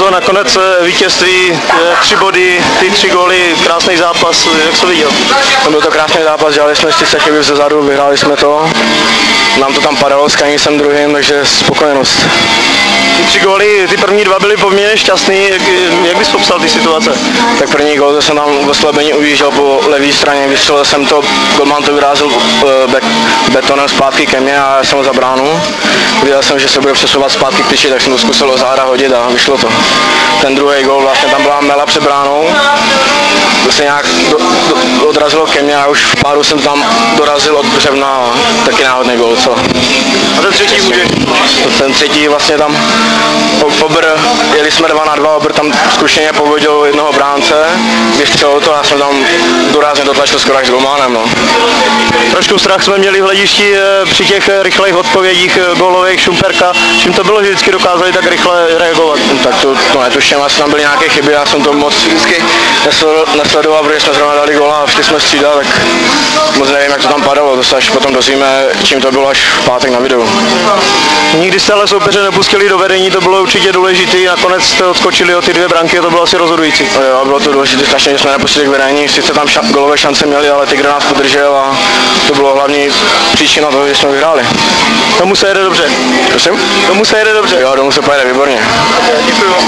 vyšlo nakonec vítězství, 3 body, ty 3 góly, krásný zápas, jak jsi to viděl? Byl to krásný zápas, dělali jsme 4 chyby zezadu, vyhráli jsme to. Nám to tam padalo s Kanisem druhým, takže spokojenost. Ty 3 góly, ty první 2 byly poměrně šťastný, jak bys popsal ty situace? Tak první gól, to jsem tam v oslabení ujížděl po levé straně, vystřelil jsem to, golman to vyrazil betonem zpátky ke mně a já jsem ho za bránu. Viděl jsem, že se bude přesouvat zpátky k tyči, tak jsem to zkusil do záda hodit a vyšlo to. Ten druhý gól, vlastně tam byla mela před bránou, to se nějak odrazilo ke mně a už v pádu jsem tam dorazil od břevna a taky náhodný gól, co? A ten třetí může? Ten třetí vlastně tam Obr, jeli jsme 2-2, Obr tam zkušeně povodil jednoho bránce, vystřelil to a jsem tam důrazně dotlačil skoro až s golmanem. No. Trošku strach jsme měli v hledišti při těch rychlých odpovědích gólových Šumperka. Čím to bylo, že vždycky dokázali tak rychle reagovat? Tak to netuším, asi tam byly nějaké chyby, já jsem to moc vždycky nesledoval, protože jsme zrovna dali góla a šli jsme střídat, tak moc nevím, jak to tam padalo, to se až potom dozvíme, čím to bylo až v pátek na videu. Nikdy jste ale soupeře nepustili do vedení, to bylo určitě důležité, nakonec jste odskočili o ty 2 branky a to bylo asi rozhodující. Jo, bylo to důležité, strašně, že jsme nepustili k vedení, sice tam gólové šance měli, ale Tygr nás podržel a to bylo hlavní příčina toho, že jsme vyhráli. Tomu se jede dobře. Prosím? Tomu se jede dobře. Jo, domů se pojede výborně. Děkuji.